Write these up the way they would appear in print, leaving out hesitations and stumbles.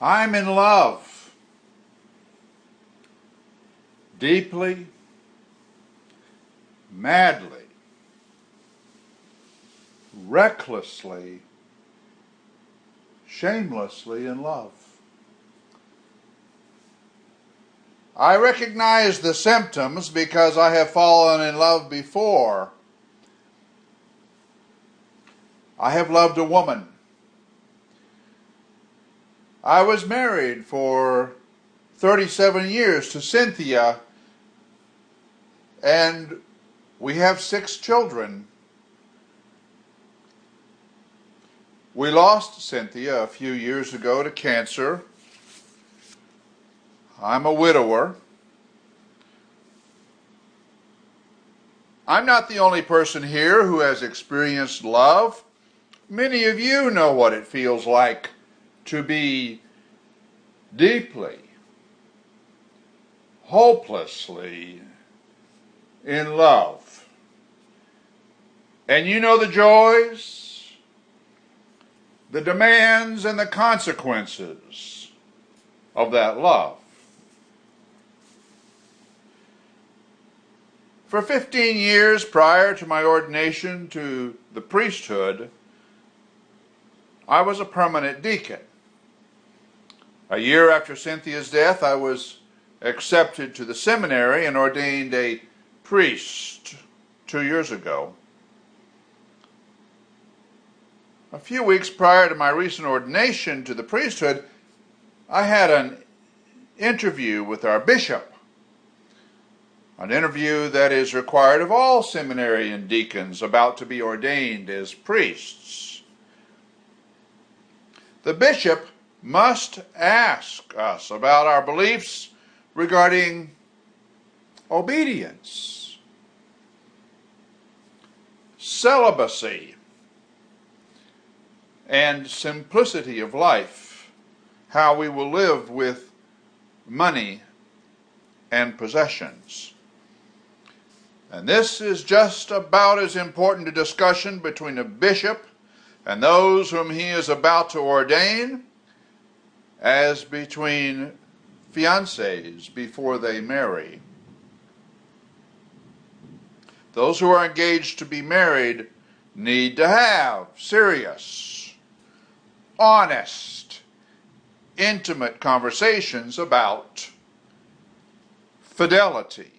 I'm in love, deeply, madly, recklessly, shamelessly in love. I recognize the symptoms because I have fallen in love before. I have loved a woman. I was married for 37 years to Cynthia, and we have 6 children. We lost Cynthia a few years ago to cancer. I'm a widower. I'm not the only person here who has experienced love. Many of you know what it feels like to be deeply, hopelessly in love. And you know the joys, the demands, and the consequences of that love. For 15 years prior to my ordination to the priesthood, I was a permanent deacon. A year after Cynthia's death, I was accepted to the seminary and ordained a priest 2 years ago. A few weeks prior to my recent ordination to the priesthood, I had an interview with our bishop. An interview that is required of all seminarian deacons about to be ordained as priests. The bishop must ask us about our beliefs regarding obedience, celibacy, and simplicity of life, how we will live with money and possessions. And this is just about as important a discussion between a bishop and those whom he is about to ordain as between fiancés before they marry. Those who are engaged to be married need to have serious, honest, intimate conversations about fidelity,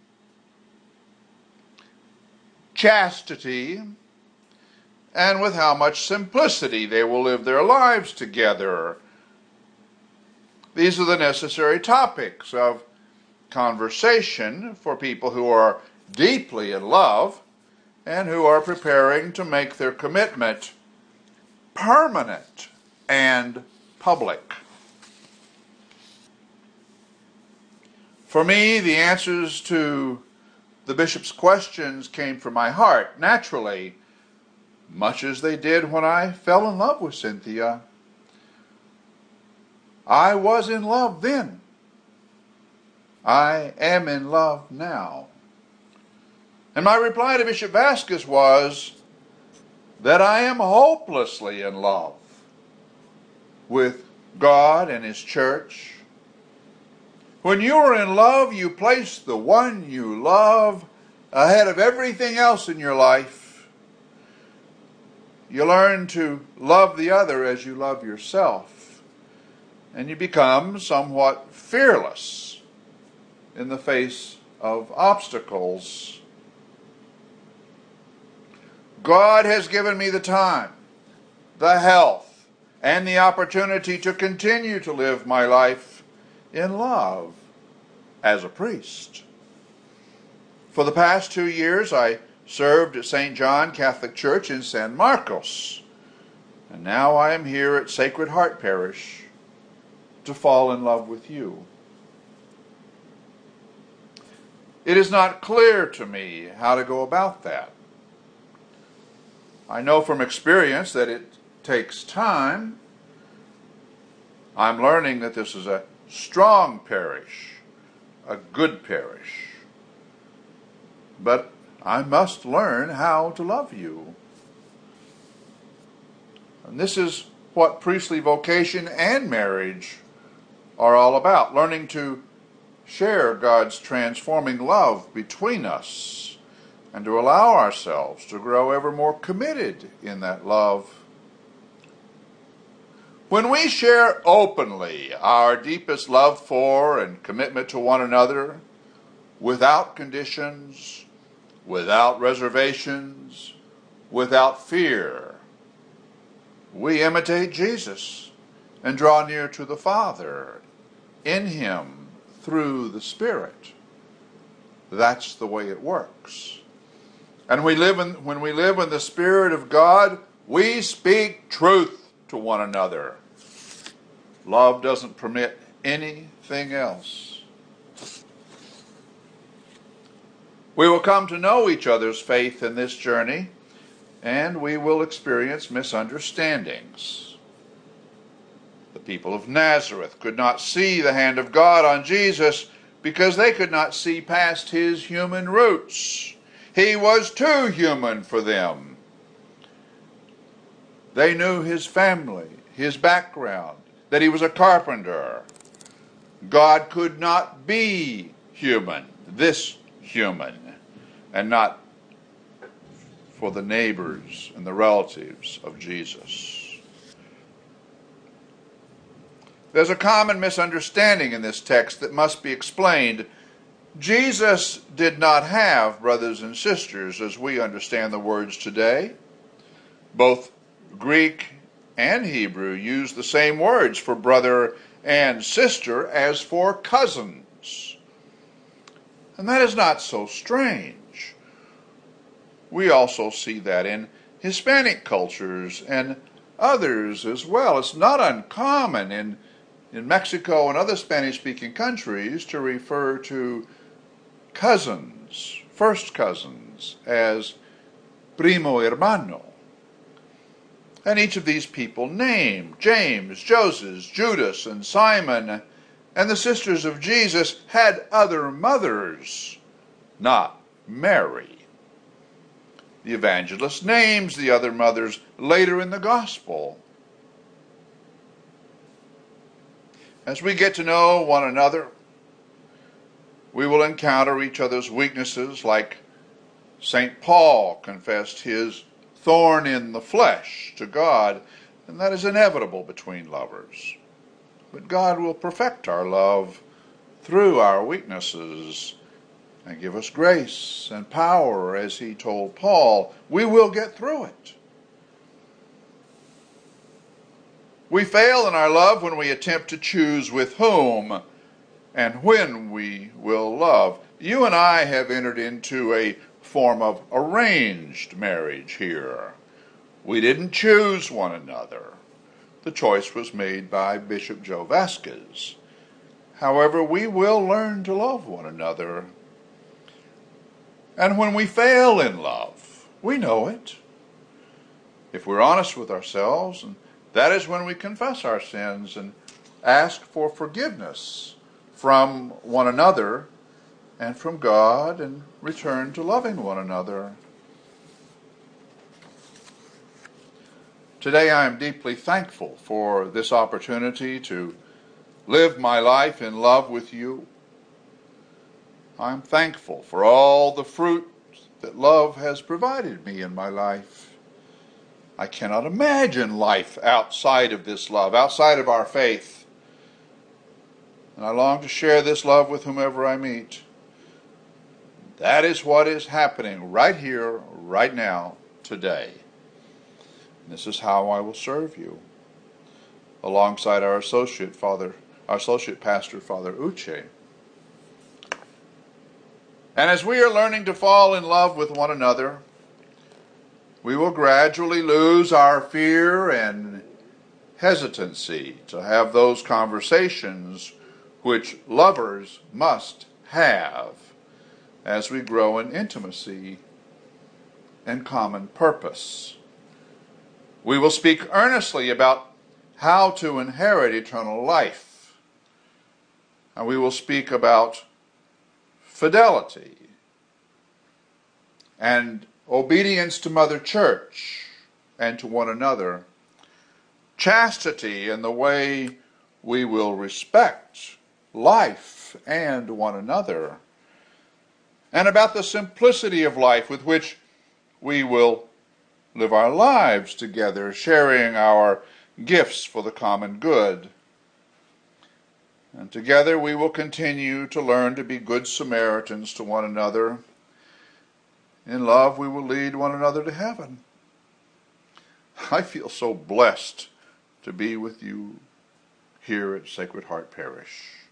chastity, and with how much simplicity they will live their lives together. These are the necessary topics of conversation for people who are deeply in love and who are preparing to make their commitment permanent and public. For me, the answers to the bishop's questions came from my heart, naturally, much as they did when I fell in love with Cynthia. I was in love then. I am in love now. And my reply to Bishop Vasquez was that I am hopelessly in love with God and His church. When you are in love, you place the one you love ahead of everything else in your life. You learn to love the other as you love yourself, and you become somewhat fearless in the face of obstacles. God has given me the time, the health, and the opportunity to continue to live my life in love as a priest. For the past 2 years, I served at St. John Catholic Church in San Marcos, and now I am here at Sacred Heart Parish to fall in love with you. It is not clear to me how to go about that. I know from experience that it takes time. I'm learning that this is a strong parish, a good parish. But I must learn how to love you. And this is what priestly vocation and marriage are all about, learning to share God's transforming love between us and to allow ourselves to grow ever more committed in that love. When we share openly our deepest love for and commitment to one another, without conditions, without reservations, without fear, we imitate Jesus and draw near to the Father in Him through the Spirit. That's the way it works. And when we live in the Spirit of God, we speak truth to one another. Love doesn't permit anything else. We will come to know each other's faith in this journey, and we will experience misunderstandings. The people of Nazareth could not see the hand of God on Jesus because they could not see past his human roots. He was too human for them. They knew his family, his background, that he was a carpenter. God could not be human, this human, and not for the neighbors and the relatives of Jesus. There's a common misunderstanding in this text that must be explained. Jesus did not have brothers and sisters as we understand the words today. Both Greek and Hebrew use the same words for brother and sister as for cousins. And that is not so strange. We also see that in Hispanic cultures and others as well. It's not uncommon in Mexico and other Spanish-speaking countries to refer to cousins, first cousins, as primo hermano. And each of these people named James, Joseph, Judas, and Simon, and the sisters of Jesus had other mothers, not Mary. The evangelist names the other mothers later in the gospel. As we get to know one another, we will encounter each other's weaknesses, like St. Paul confessed his thorn in the flesh to God, and that is inevitable between lovers. But God will perfect our love through our weaknesses and give us grace and power, as he told Paul. We will get through it. We fail in our love when we attempt to choose with whom and when we will love. You and I have entered into a form of arranged marriage here. We didn't choose one another. The choice was made by Bishop Joe Vasquez. However, we will learn to love one another. And when we fail in love, we know it. If we're honest with ourselves, and that is when we confess our sins and ask for forgiveness from one another and from God, and return to loving one another. Today I am deeply thankful for this opportunity to live my life in love with you. I'm thankful for all the fruit that love has provided me in my life. I cannot imagine life outside of this love, outside of our faith. And I long to share this love with whomever I meet. That is what is happening right here, right now, today. And this is how I will serve you, alongside our associate pastor, Father Uche. And as we are learning to fall in love with one another, we will gradually lose our fear and hesitancy to have those conversations which lovers must have as we grow in intimacy and common purpose. We will speak earnestly about how to inherit eternal life. And we will speak about fidelity and obedience to Mother Church and to one another, chastity in the way we will respect life and one another, and about the simplicity of life with which we will live our lives together, sharing our gifts for the common good. And together we will continue to learn to be good Samaritans to one another. In love we will lead one another to heaven. I feel so blessed to be with you here at Sacred Heart Parish.